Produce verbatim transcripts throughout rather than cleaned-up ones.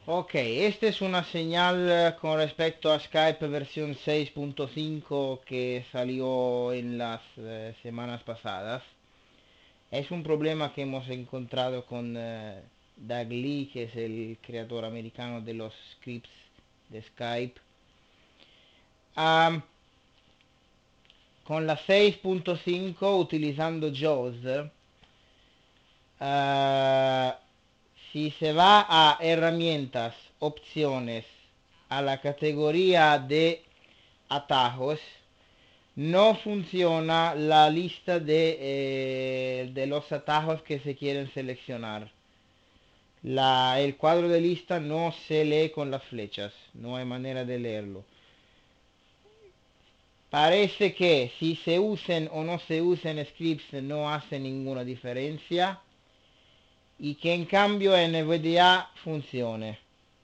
Ok, esta es una señal eh, con respecto a Skype versión seis punto cinco que salió en las eh, semanas pasadas. Es un problema que hemos encontrado con eh, Doug Lee, que es el creador americano de los scripts de Skype. Am, con la seis punto cinco, utilizando JAWS, ah, si se va a herramientas, opciones, a la categoría de atajos, no funciona la lista de, eh, de los atajos que se quieren seleccionar. La, el cuadro de lista no se lee con las flechas, no hay manera de leerlo. Parece que si se usen o no se usen scripts no hace ninguna diferencia y que en cambio en V D A funcione.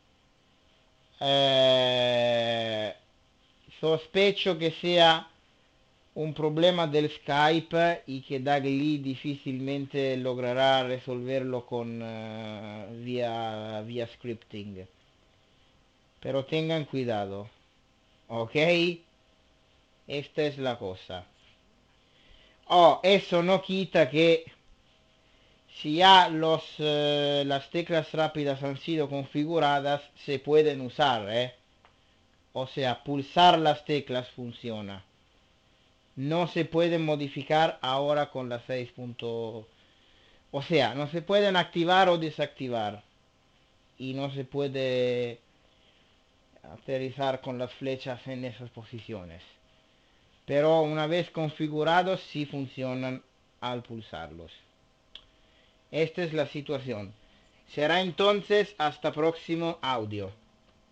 Eh, sospecho que sea un problema del Skype y que Doug Lee difícilmente logrará resolverlo con uh, vía, vía scripting. Pero tengan cuidado, ¿ok? Esta es la cosa. Oh, eso no quita que si ya los, eh, las teclas rápidas han sido configuradas, se pueden usar, ¿eh? O sea, pulsar las teclas funciona. No se pueden modificar ahora con la seis. O sea, no se pueden activar o desactivar. Y no se puede aterrizar con las flechas en esas posiciones. Pero una vez configurados sí funcionan al pulsarlos. Esta es la situación. Será entonces hasta próximo audio.